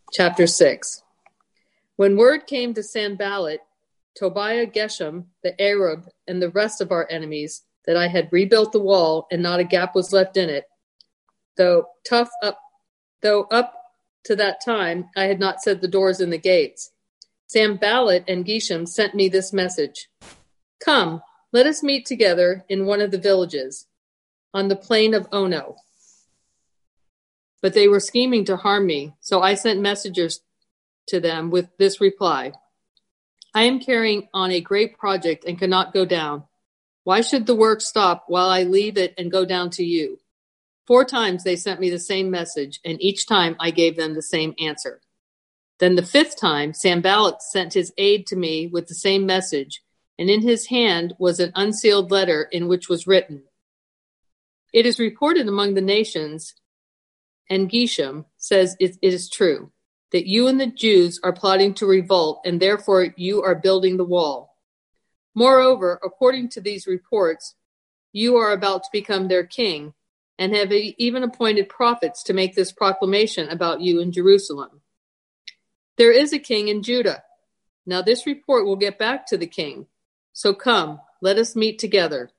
Chapter 6. When word came to Sanballat, Tobiah, Geshem, the Arab, and the rest of our enemies that I had rebuilt the wall and not a gap was left in it, though up to that time I had not set the doors and the gates, Sanballat and Geshem sent me this message: "Come, let us meet together in one of the villages on the plain of Ono." But they were scheming to harm me, so I sent messengers to them with this reply: "I am carrying on a great project and cannot go down. Why should the work stop while I leave it and go down to you?" 4 times they sent me the same message, and each time I gave them the same answer. Then the 5th time, Sanballat sent his aide to me with the same message, and in his hand was an unsealed letter in which was written: "It is reported among the nations," and Geshem says it is true, "that you and the Jews are plotting to revolt, and therefore you are building the wall. Moreover, according to these reports, you are about to become their king, and have even appointed prophets to make this proclamation about you in Jerusalem. There is a king in Judah. Now this report will get back to the king. So come, let us meet together."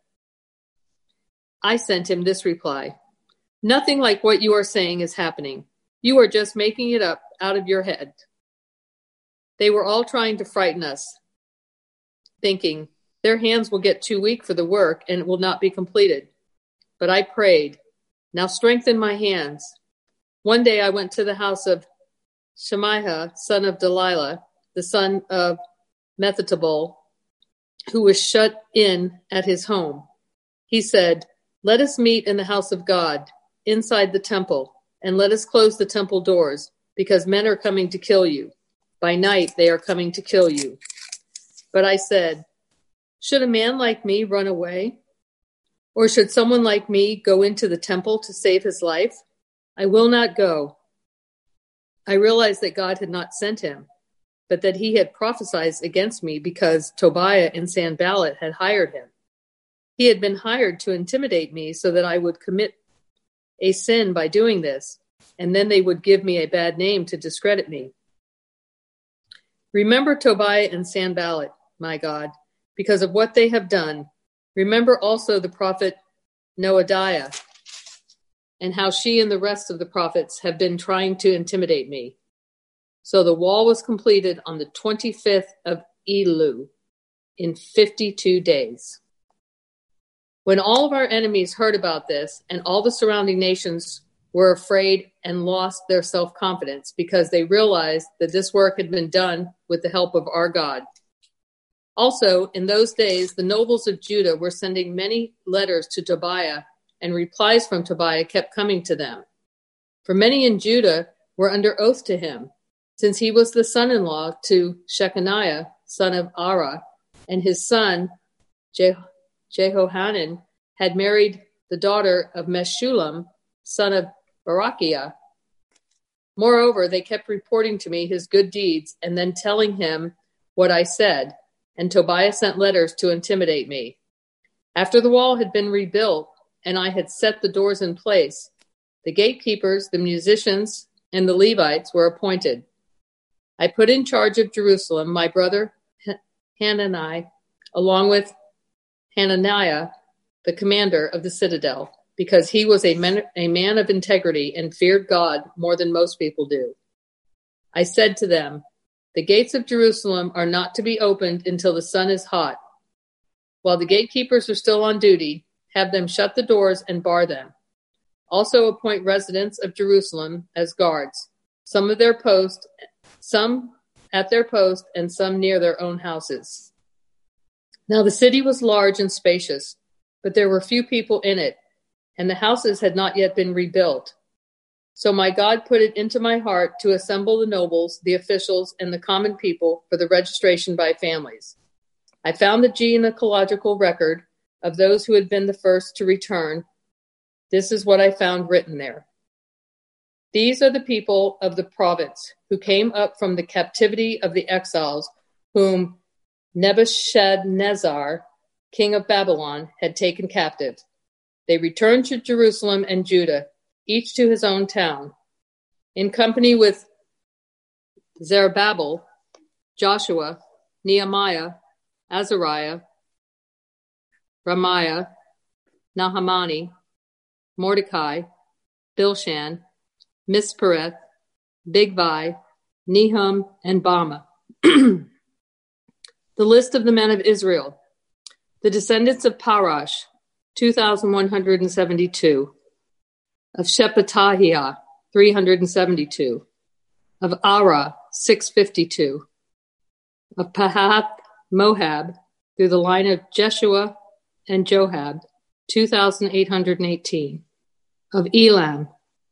I sent him this reply: "Nothing like what you are saying is happening. You are just making it up out of your head." They were all trying to frighten us, thinking their hands will get too weak for the work and it will not be completed. But I prayed, "Now strengthen my hands." One day I went to the house of Shemaiah, son of Delilah, the son of Methatabel, who was shut in at his home. He said, "Let us meet in the house of God, inside the temple, and let us close the temple doors, because men are coming to kill you. By night they are coming to kill you." But I said, "Should a man like me run away? Or should someone like me go into the temple to save his life? I will not go." I realized that God had not sent him, but that he had prophesied against me because Tobiah and Sanballat had hired him. He had been hired to intimidate me so that I would commit a sin by doing this, and then they would give me a bad name to discredit me. Remember Tobiah and Sanballat, my God, because of what they have done. Remember also the prophet Noadiah, and how she and the rest of the prophets have been trying to intimidate me. So the wall was completed on the 25th of Elul in 52 days. When all of our enemies heard about this, and all the surrounding nations were afraid and lost their self-confidence because they realized that this work had been done with the help of our God. Also, in those days, the nobles of Judah were sending many letters to Tobiah, and replies from Tobiah kept coming to them. For many in Judah were under oath to him, since he was the son-in-law to Shechaniah, son of Ara, and his son Jehohanan had married the daughter of Meshullam, son of Barakiah. Moreover, they kept reporting to me his good deeds and then telling him what I said, and Tobiah sent letters to intimidate me. After the wall had been rebuilt and I had set the doors in place, the gatekeepers, the musicians, and the Levites were appointed. I put in charge of Jerusalem my brother Hanani, along with Hananiah, the commander of the citadel, because he was a man of integrity and feared God more than most people do. I said to them, "The gates of Jerusalem are not to be opened until the sun is hot. While the gatekeepers are still on duty, have them shut the doors and bar them. Also appoint residents of Jerusalem as guards, some at their post and some near their own houses." Now the city was large and spacious, but there were few people in it, and the houses had not yet been rebuilt. So my God put it into my heart to assemble the nobles, the officials, and the common people for the registration by families. I found the genealogical record of those who had been the first to return. This is what I found written there. These are the people of the province who came up from the captivity of the exiles, whom Nebuchadnezzar, king of Babylon, had taken captive. They returned to Jerusalem and Judah, each to his own town. In company with Zerubbabel, Joshua, Nehemiah, Azariah, Ramiah, Nahamani, Mordecai, Bilshan, Mispereth, Bigvai, Nehum, and Bama. The list of the men of Israel. The descendants of Parash, 2,172. Of Shephatiah, 372. Of Ara, 652. Of Pahath Moab, through the line of Jeshua and Joab, 2,818. Of Elam,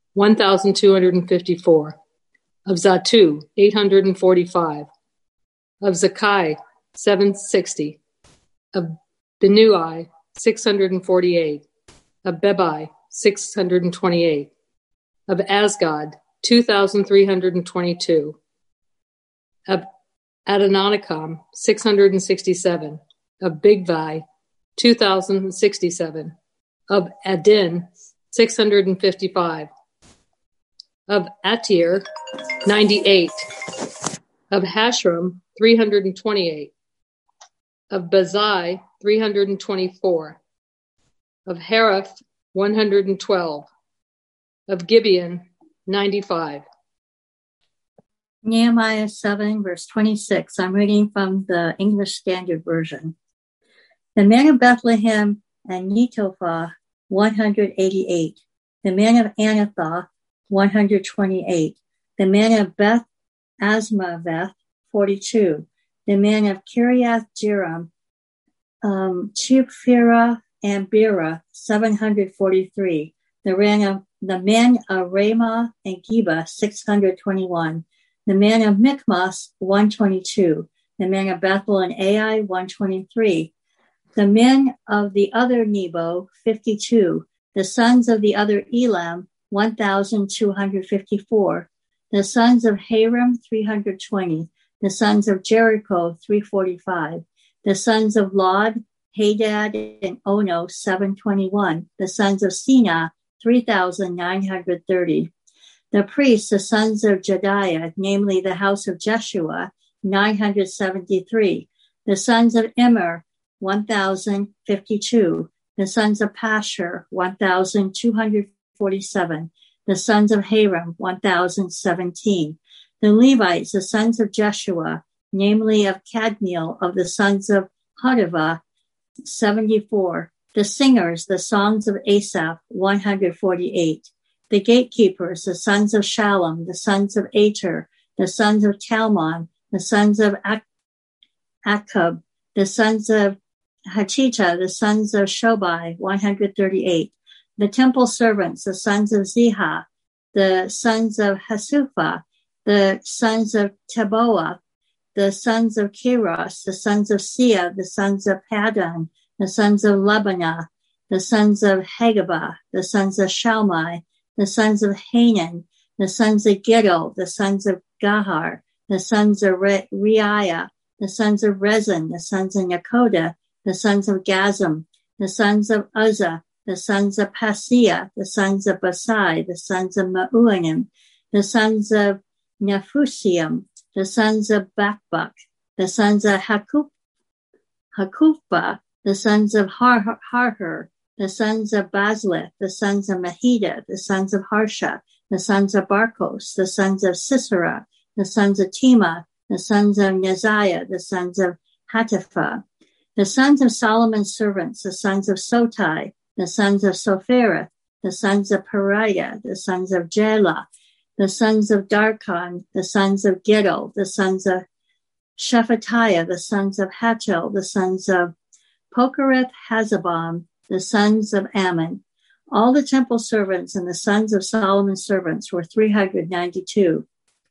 1,254. Of Zatu, 845. Of Zakai, 760. Of Benui, 648. Of Bebai, 628. Of Asgad, 2,322. Of Adonikam, 667. Of Bigvai, 2,067. Of Adin, 655. Of Atir, 98. Of Hashram, 328. Of Bazai, 324. Of Haraph, 112. Of Gibeon, 95. Nehemiah 7, verse 26. I'm reading from the English Standard Version. The men of Bethlehem and Netophah, 188. The men of Anathoth, 128. The men of Beth Asmaveth, 42. The men of Kiriath Jearim, Chephirah and Beerah, 743. The men of Ramah and Geba, 621. The men of Michmas, 122. The men of Bethel and Ai, 123. The men of the other Nebo, 52. The sons of the other Elam, 1,254. The sons of Haram, 320. The sons of Jericho, 345. The sons of Lod, Hadad, and Ono, 721. The sons of Sina, 3,930. The priests, the sons of Jediah, namely the house of Jeshua, 973. The sons of Immer, 1,052. The sons of Pashur, 1,247. The sons of Haram, 1,017. The Levites, the sons of Jeshua, namely of Kadmiel, of the sons of Hodavah, 74. The singers, the songs of Asaph, 148. The gatekeepers, the sons of Shallum, the sons of Ater, the sons of Talmon, the sons of Akub, the sons of Hatita, the sons of Shobai, 138. The temple servants, the sons of Ziha, the sons of Hasupha, the sons of Teboah, the sons of Keros, the sons of Sia, the sons of Padon, the sons of Lebanah, the sons of Hagabah, the sons of Shalmai, the sons of Hanan, the sons of Gidel, the sons of Gahar, the sons of Reiah, the sons of Rezin, the sons of Nakoda, the sons of Gazam, the sons of Uzzah, the sons of Paseah, the sons of Basai, the sons of Meuanim, the sons of Nephusium, the sons of Bakbuk, the sons of Hakupha, the sons of Harhur, the sons of Bazlith, the sons of Mahida, the sons of Harsha, the sons of Barkos, the sons of Sisera, the sons of Tema, the sons of Neziah, the sons of Hatipha, the sons of Solomon's servants, the sons of Sotai, the sons of Sophereth, the sons of Periah, the sons of Jela, the sons of Darkon, the sons of Gidel, the sons of Shephatiah, the sons of Hachel, the sons of Pokereth Hazabam, the sons of Ammon. All the temple servants and the sons of Solomon's servants were 392.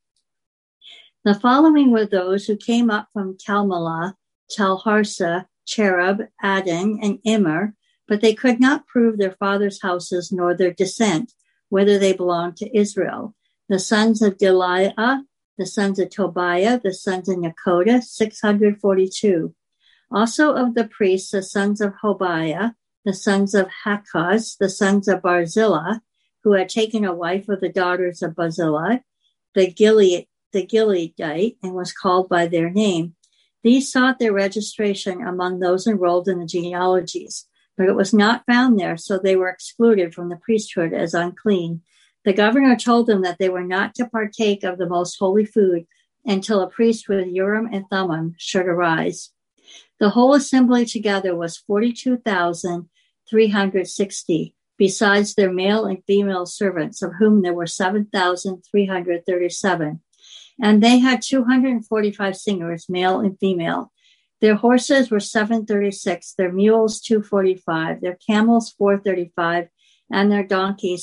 The following were those who came up from Talmalah, Talharsa, Cherub, Adin, and Immer, but they could not prove their fathers' houses nor their descent, whether they belonged to Israel. The sons of Deliah, the sons of Tobiah, the sons of Nakoda, 642. Also of the priests, the sons of Hobiah, the sons of Hakaz, the sons of Barzillai, who had taken a wife of the daughters of Barzillai, the the Gileadite and was called by their name. These sought their registration among those enrolled in the genealogies, but it was not found there, so they were excluded from the priesthood as unclean. The governor told them that they were not to partake of the most holy food until a priest with Urim and Thummim should arise. The whole assembly together was 42,360, besides their male and female servants, of whom there were 7,337. And they had 245 singers, male and female. Their horses were 736, their mules 245, their camels 435, and their donkeys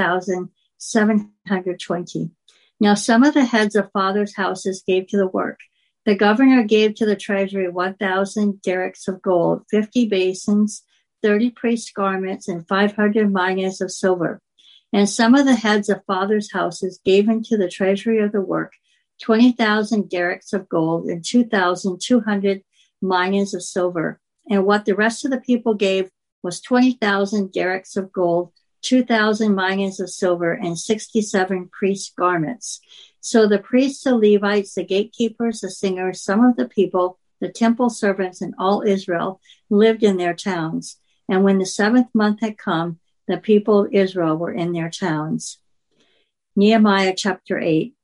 6,720. Now some of the heads of fathers' houses gave to the work. The governor gave to the treasury 1,000 derricks of gold, 50 basins, 30 priests' garments, and 500 minas of silver. And some of the heads of fathers' houses gave into the treasury of the work 20,000 derricks of gold and 2,200 minas of silver. And what the rest of the people gave was 20,000 derricks of gold, 2,000 minas of silver, and 67 priests' garments. So the priests, the Levites, the gatekeepers, the singers, some of the people, the temple servants, and all Israel lived in their towns. And when the 7th month had come, the people of Israel were in their towns. Nehemiah chapter 8.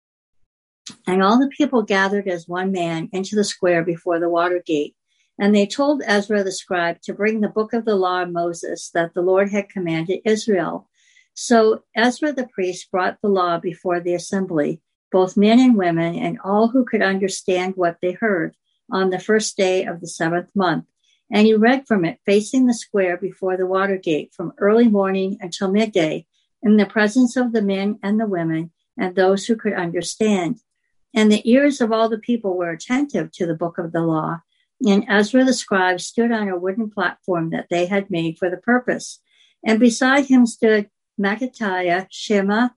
And all the people gathered as one man into the square before the water gate. And they told Ezra the scribe to bring the book of the law of Moses that the Lord had commanded Israel. So Ezra the priest brought the law before the assembly, both men and women, and all who could understand what they heard, on the first day of the 7th month. And he read from it facing the square before the water gate from early morning until midday, in the presence of the men and the women and those who could understand. And the ears of all the people were attentive to the book of the law. And Ezra the scribe stood on a wooden platform that they had made for the purpose. And beside him stood Mattithiah, Shema,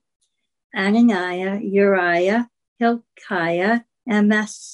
Ananiah, Uriah, Hilkiah, and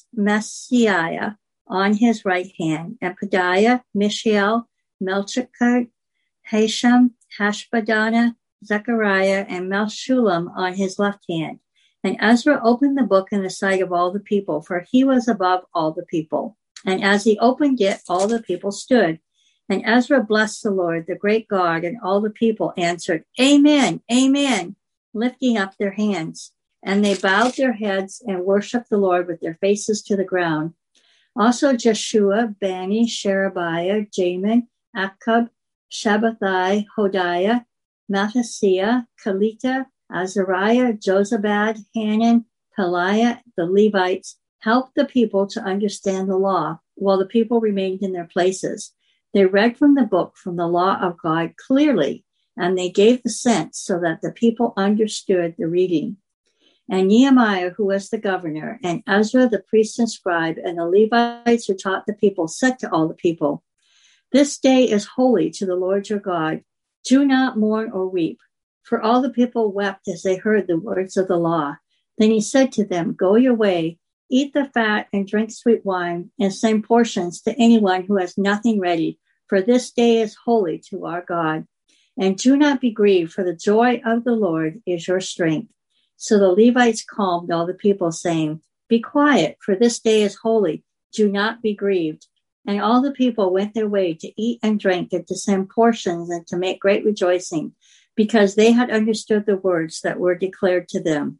Messiah on his right hand, and Pedaiah, Mishael, Melchizedek, Hashem, Hashbadana, Zechariah, and Meshullam on his left hand. And Ezra opened the book in the sight of all the people, for he was above all the people. And as he opened it, all the people stood. And Ezra blessed the Lord, the great God, and all the people answered, Amen, Amen, lifting up their hands. And they bowed their heads and worshiped the Lord with their faces to the ground. Also Jeshua, Bani, Sherebiah, Jamin, Akkub, Shabbathai, Hodiah, Mattasiah, Kalita, Azariah, Jozabad, Hanan, Peliah, the Levites, helped the people to understand the law, while the people remained in their places. They read from the book, from the law of God clearly, and they gave the sense so that the people understood the reading. And Nehemiah, who was the governor, and Ezra, the priest and scribe, and the Levites who taught the people, said to all the people, This day is holy to the Lord your God. Do not mourn or weep. For all the people wept as they heard the words of the law. Then he said to them, Go your way, eat the fat and drink sweet wine, and send portions to anyone who has nothing ready, for this day is holy to our God. And do not be grieved, for the joy of the Lord is your strength. So the Levites calmed all the people, saying, Be quiet, for this day is holy. Do not be grieved. And all the people went their way to eat and drink and to send portions and to make great rejoicing, because they had understood the words that were declared to them.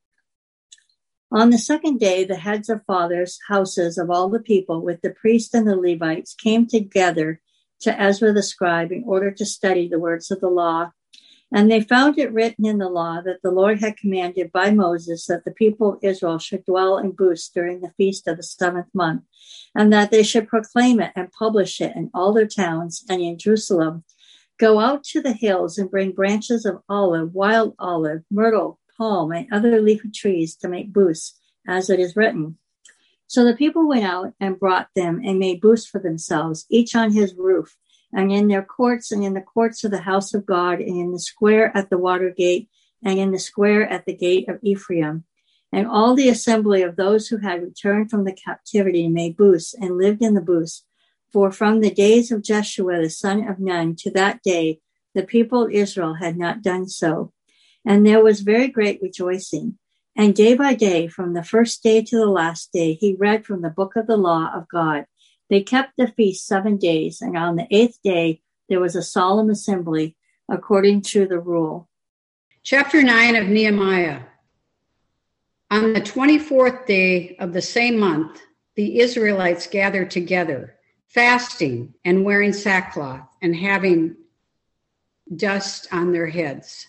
On the second day, the heads of fathers' houses of all the people with the priests and the Levites came together to Ezra the scribe in order to study the words of the law. And they found it written in the law that the Lord had commanded by Moses that the people of Israel should dwell in booths during the feast of the 7th month, and that they should proclaim it and publish it in all their towns and in Jerusalem. Go out to the hills and bring branches of olive, wild olive, myrtle, palm, and other leafy trees to make booths, as it is written. So the people went out and brought them and made booths for themselves, each on his roof, and in their courts and in the courts of the house of God, and in the square at the water gate, and in the square at the gate of Ephraim. And all the assembly of those who had returned from the captivity made booths and lived in the booths. For from the days of Jeshua the son of Nun to that day, the people of Israel had not done so. And there was very great rejoicing. And day by day, from the first day to the last day, he read from the book of the law of God. They kept the feast 7 days, and on the 8th day there was a solemn assembly according to the rule. Chapter 9 of Nehemiah. On the 24th day of the same month, the Israelites gathered together, fasting and wearing sackcloth and having dust on their heads.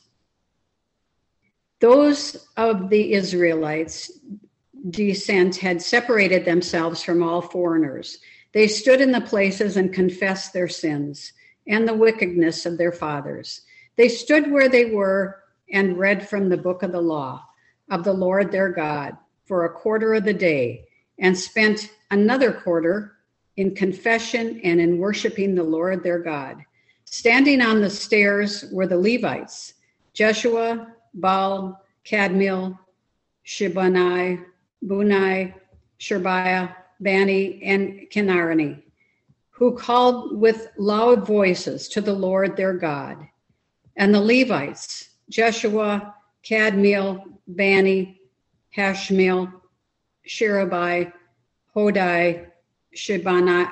Those of the Israelites' descent had separated themselves from all foreigners. They stood in the places and confessed their sins and the wickedness of their fathers. They stood where they were and read from the book of the law of the Lord their God for a quarter of the day, and spent another quarter in confession and in worshiping the Lord their God. Standing on the stairs were the Levites, Jeshua, Baal, Kadmiel, Shebaniah, Bunai, Sherebiah, Bani, and Kenarani, who called with loud voices to the Lord their God. And the Levites, Jeshua, Kadmiel, Bani, Hashmiel, Sherebiah, Hodai, Shebaniah,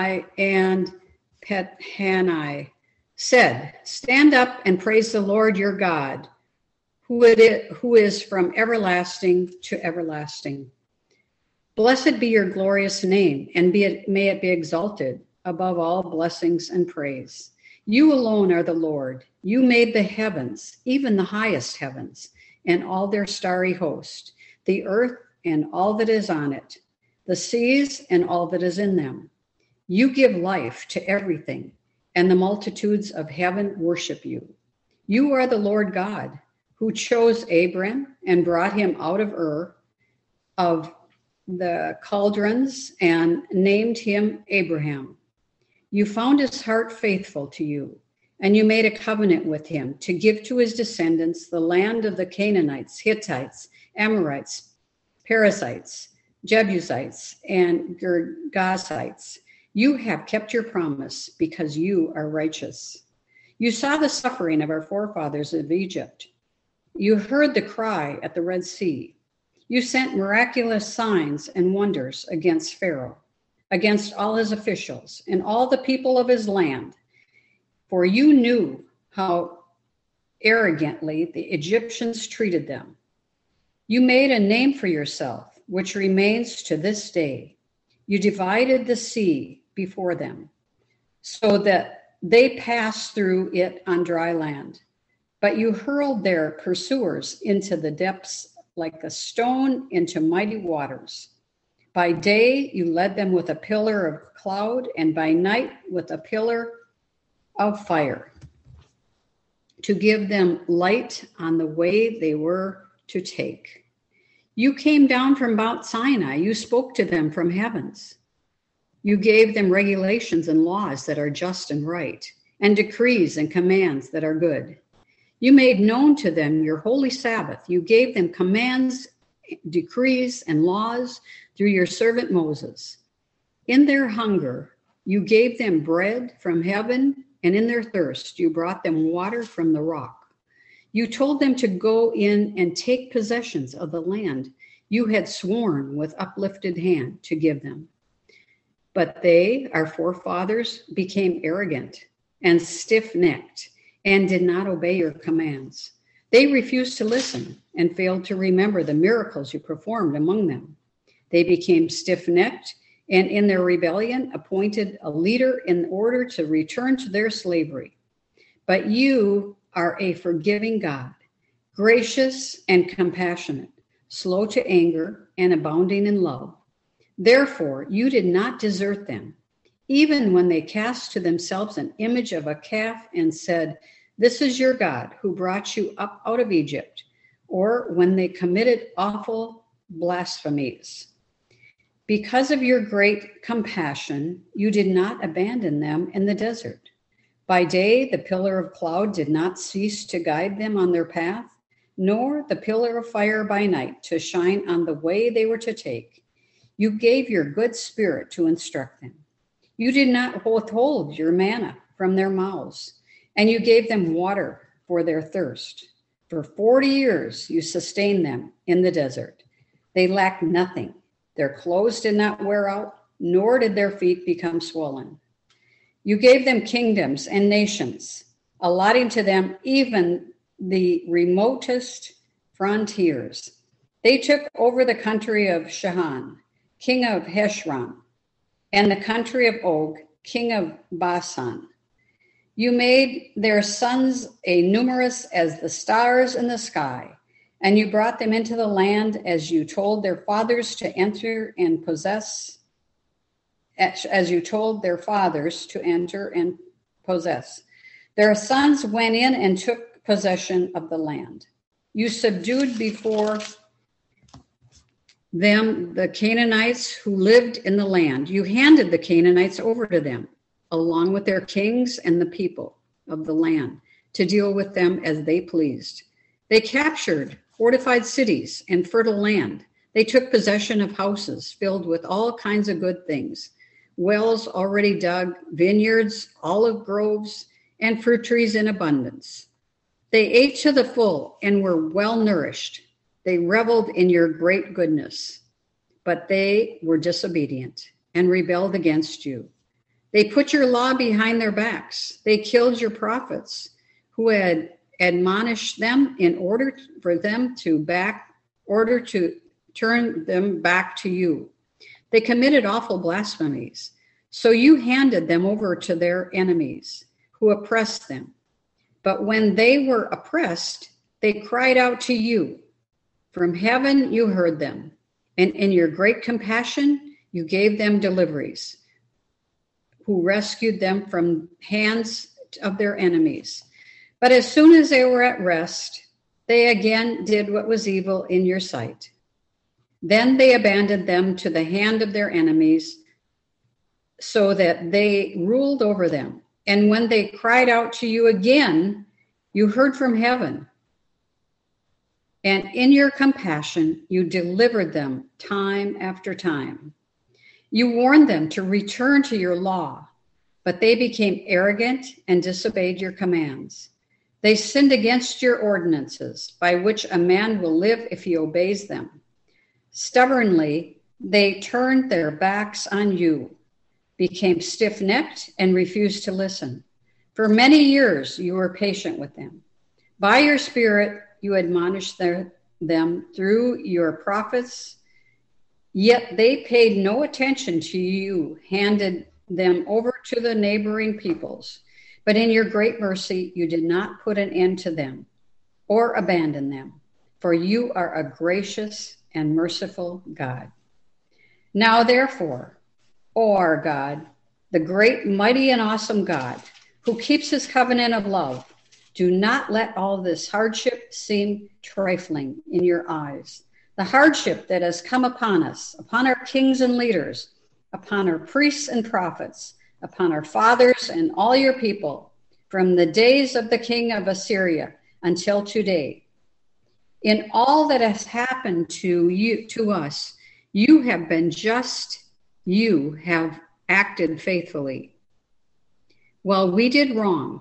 and Pethanai, said, "Stand up and praise the Lord your God, who is from everlasting to everlasting. Blessed be your glorious name, and may it be exalted above all blessings and praise. You alone are the Lord. You made the heavens, even the highest heavens, and all their starry host, the earth and all that is on it, the seas and all that is in them. You give life to everything, and the multitudes of heaven worship you. You are the Lord God, who chose Abram and brought him out of Ur of the Chaldeans and named him Abraham. You found his heart faithful to you, and you made a covenant with him to give to his descendants the land of the Canaanites, Hittites, Amorites, Perizzites, Jebusites, and Girgashites. You have kept your promise because you are righteous. You saw the suffering of our forefathers of Egypt. You heard the cry at the Red Sea. You sent miraculous signs and wonders against Pharaoh, against all his officials and all the people of his land. For you knew how arrogantly the Egyptians treated them. You made a name for yourself, which remains to this day. You divided the sea before them, so that they passed through it on dry land. But you hurled their pursuers into the depths like a stone into mighty waters. By day you led them with a pillar of cloud, and by night with a pillar of fire, to give them light on the way they were to take. You came down from Mount Sinai. You spoke to them from heavens. You gave them regulations and laws that are just and right, and decrees and commands that are good. You made known to them your holy Sabbath. You gave them commands, decrees, and laws through your servant Moses. In their hunger, you gave them bread from heaven, and in their thirst, you brought them water from the rock. You told them to go in and take possessions of the land you had sworn with uplifted hand to give them. But they, our forefathers, became arrogant and stiff-necked and did not obey your commands. They refused to listen and failed to remember the miracles you performed among them. They became stiff-necked and in their rebellion appointed a leader in order to return to their slavery. But you are a forgiving God, gracious and compassionate, slow to anger and abounding in love. Therefore, you did not desert them, even when they cast to themselves an image of a calf and said, "This is your God who brought you up out of Egypt," or when they committed awful blasphemies. Because of your great compassion, you did not abandon them in the desert. By day, the pillar of cloud did not cease to guide them on their path, nor the pillar of fire by night to shine on the way they were to take. You gave your good spirit to instruct them. You did not withhold your manna from their mouths, and you gave them water for their thirst. For 40 years you sustained them in the desert. They lacked nothing. Their clothes did not wear out, nor did their feet become swollen. You gave them kingdoms and nations, allotting to them even the remotest frontiers. They took over the country of Sihon, king of Heshbon, and the country of Og, king of Bashan. You made their sons as numerous as the stars in the sky, and you brought them into the land as you told their fathers to enter and possess. As you told their fathers to enter and possess. Their sons went in and took possession of the land. You subdued before them the Canaanites who lived in the land. You handed the Canaanites over to them, along with their kings and the people of the land, to deal with them as they pleased. They captured fortified cities and fertile land. They took possession of houses filled with all kinds of good things, wells already dug, vineyards, olive groves, and fruit trees in abundance. They ate to the full and were well nourished. They reveled in your great goodness, but they were disobedient and rebelled against you. They put your law behind their backs. They killed your prophets who had admonished them in order for them to turn them back to you. They committed awful blasphemies. So you handed them over to their enemies who oppressed them. But when they were oppressed, they cried out to you. From heaven you heard them, and in your great compassion you gave them deliveries, who rescued them from hands of their enemies. But as soon as they were at rest, they again did what was evil in your sight. Then they abandoned them to the hand of their enemies, so that they ruled over them. And when they cried out to you again, you heard from heaven. And in your compassion, you delivered them time after time. You warned them to return to your law, but they became arrogant and disobeyed your commands. They sinned against your ordinances, by which a man will live if he obeys them. Stubbornly, they turned their backs on you, became stiff-necked, and refused to listen. For many years, you were patient with them. By your Spirit, you admonished them through your prophets, yet they paid no attention to you, handed them over to the neighboring peoples. But in your great mercy, you did not put an end to them or abandon them, for you are a gracious and merciful God. Now, therefore, O our God, the great, mighty, and awesome God, who keeps his covenant of love, do not let all this hardship seem trifling in your eyes. The hardship that has come upon us, upon our kings and leaders, upon our priests and prophets, upon our fathers and all your people, from the days of the king of Assyria until today. In all that has happened to us, you have been just, you have acted faithfully. While we did wrong,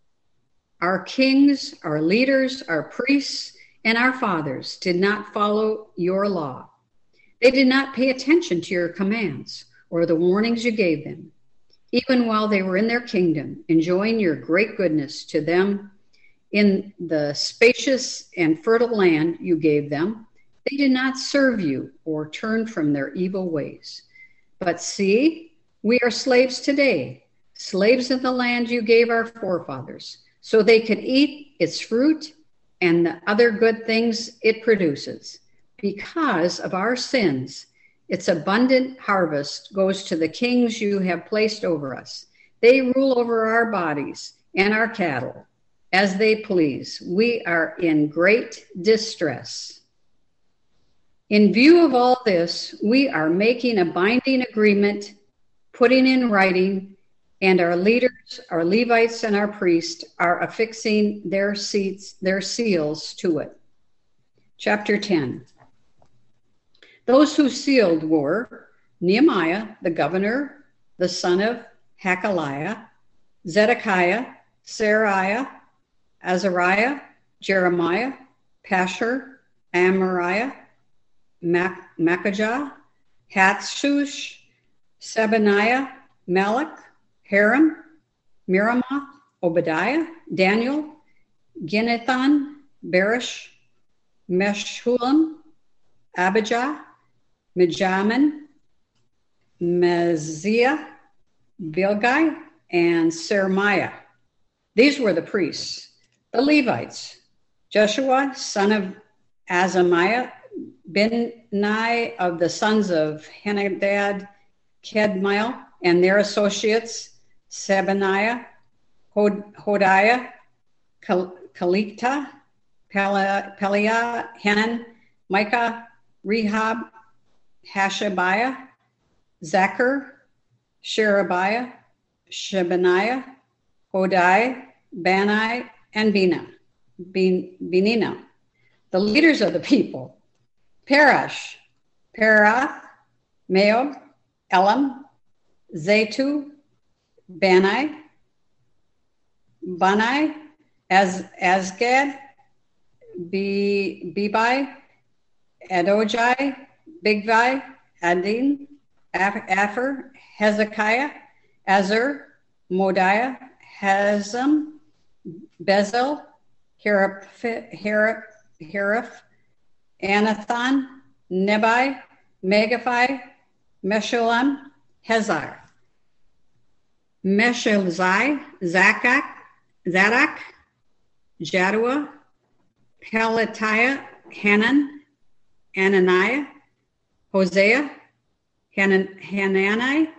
our kings, our leaders, our priests, and our fathers did not follow your law. They did not pay attention to your commands or the warnings you gave them. Even while they were in their kingdom, enjoying your great goodness to them in the spacious and fertile land you gave them, they did not serve you or turn from their evil ways. But see, we are slaves today, slaves in the land you gave our forefathers, so they could eat its fruit and the other good things it produces. Because of our sins, its abundant harvest goes to the kings you have placed over us. They rule over our bodies and our cattle as they please. We are in great distress. In view of all this, we are making a binding agreement, putting in writing, and our leaders, our Levites, and our priests are affixing their seals to it. Chapter 10. Those who sealed were Nehemiah, the governor, the son of Hakaliah, Zedekiah, Seraiah, Azariah, Jeremiah, Pashur, Amariah, Makajah, Hatsush, Sebaniah, Malach, Haram, Miramoth, Obadiah, Daniel, Ginnathan, Berish, Meshullam, Abijah, Mijamin, Meziah, Bilgai, and Seremiah. These were the priests. The Levites, Joshua, son of Azamiah, Benai of the sons of Henadad, Kedmiel, and their associates, Sebaniah, Hodiah, Kalita, Peliah, Hanan, Micah, Rehab, Hashabiah, Zachar, Sherebiah, Shebaniah, Hodiah, Bani, and Benina. The leaders of the people, Parash, Parath, Meob, Elam, Zatu, Bani, Azgad, Bebai, Adojai, Bigvai, Adin, Aphor, Hezekiah, Azur, Modiah, Hazam, Bezel, Heraph, Anathan, Nebai, Megaphi, Meshullam, Hezar, Meshelzai, Zadok, Jadua, Pelatiah, Hanan, Ananiah, Hosea, Hanani,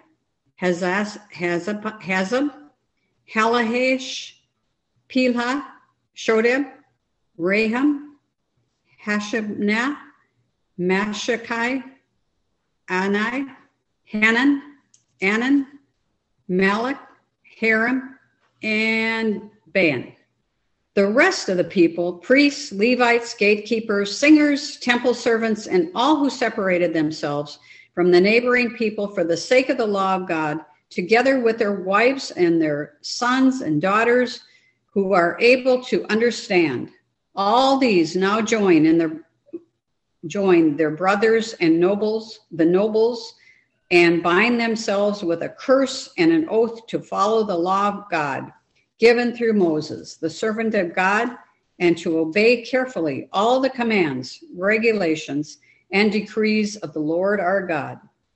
Hazab, Halahesh, Pilha, Shodeb, Raham, Hashabnah, Mashakai, Anai, Hanan, Anan, Malach, Haram, and Ban. The rest of the people, priests, Levites, gatekeepers, singers, temple servants, and all who separated themselves from the neighboring people for the sake of the law of God, together with their wives and their sons and daughters who are able to understand. All these now join their brothers and the nobles, and bind themselves with a curse and an oath to follow the law of God given through Moses, the servant of God, and to obey carefully all the commands, regulations, and decrees of the Lord our God.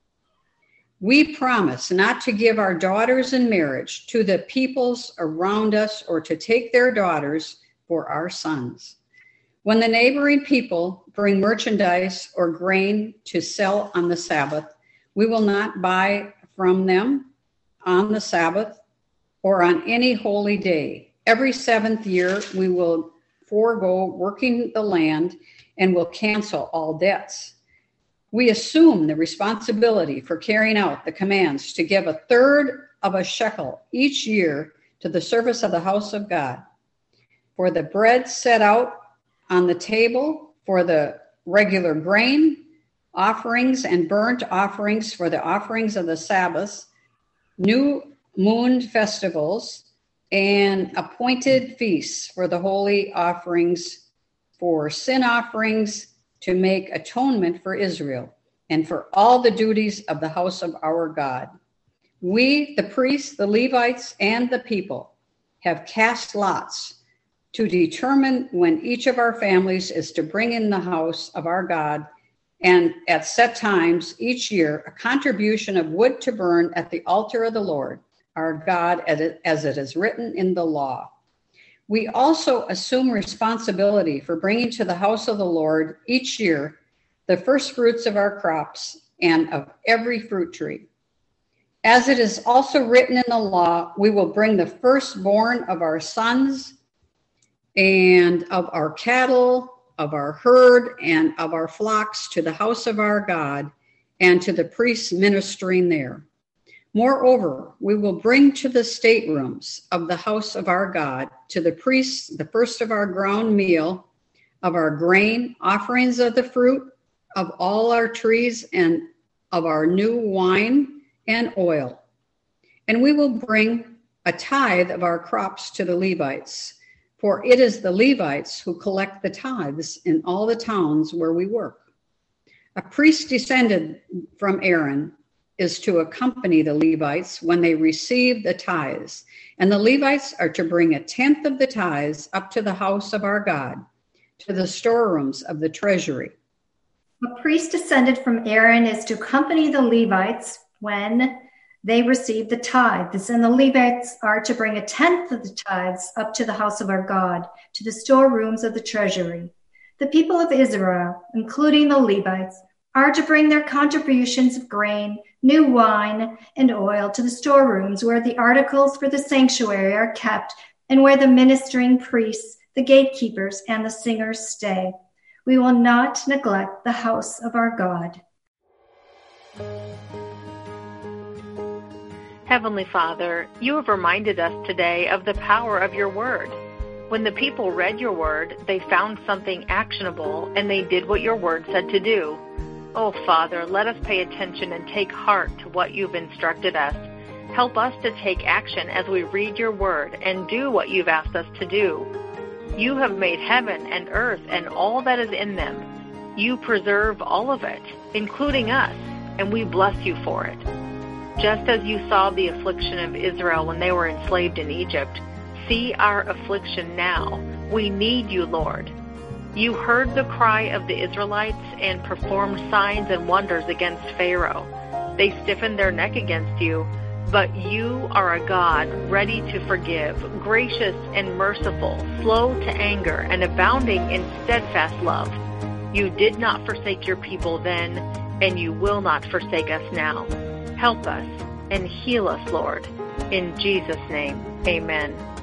We promise not to give our daughters in marriage to the peoples around us or to take their daughters for our sons. When the neighboring people bring merchandise or grain to sell on the Sabbath, we will not buy from them on the Sabbath or on any holy day. Every seventh year, we will forego working the land and will cancel all debts. We assume the responsibility for carrying out the commands to give a third of a shekel each year to the service of the house of God. For the bread set out on the table, for the regular grain, offerings and burnt offerings for the offerings of the Sabbaths, new moon festivals, and appointed feasts for the holy offerings, for sin offerings, to make atonement for Israel, and for all the duties of the house of our God. We, the priests, the Levites, and the people, have cast lots to determine when each of our families is to bring in the house of our God, and at set times each year, a contribution of wood to burn at the altar of the Lord, our God, as it is written in the law. We also assume responsibility for bringing to the house of the Lord each year the first fruits of our crops and of every fruit tree. As it is also written in the law, we will bring the firstborn of our sons and of our cattle, of our herd, and of our flocks to the house of our God and to the priests ministering there. Moreover, we will bring to the staterooms of the house of our God, to the priests, the first of our ground meal, of our grain, offerings of the fruit of all our trees, and of our new wine and oil. And we will bring a tithe of our crops to the Levites. For it is the Levites who collect the tithes in all the towns where we work. A priest descended from Aaron is to accompany the Levites when they receive the tithes, and the Levites are to bring 1/10 of the tithes up to the house of our God, to the storerooms of the treasury. A priest descended from Aaron is to accompany the Levites when they receive the tithes, and the Levites are to bring 1/10 of the tithes up to the house of our God, to the storerooms of the treasury. The people of Israel, including the Levites, are to bring their contributions of grain, new wine, and oil to the storerooms where the articles for the sanctuary are kept and where the ministering priests, the gatekeepers, and the singers stay. We will not neglect the house of our God. Heavenly Father, you have reminded us today of the power of your word. When the people read your word, they found something actionable and they did what your word said to do. Oh, Father, let us pay attention and take heart to what you've instructed us. Help us to take action as we read your word and do what you've asked us to do. You have made heaven and earth and all that is in them. You preserve all of it, including us, and we bless you for it. Just as you saw the affliction of Israel when they were enslaved in Egypt, see our affliction now. We need you, Lord. You heard the cry of the Israelites and performed signs and wonders against Pharaoh. They stiffened their neck against you, but you are a God ready to forgive, gracious and merciful, slow to anger, and abounding in steadfast love. You did not forsake your people then, and you will not forsake us now. Help us and heal us, Lord. In Jesus' name, amen.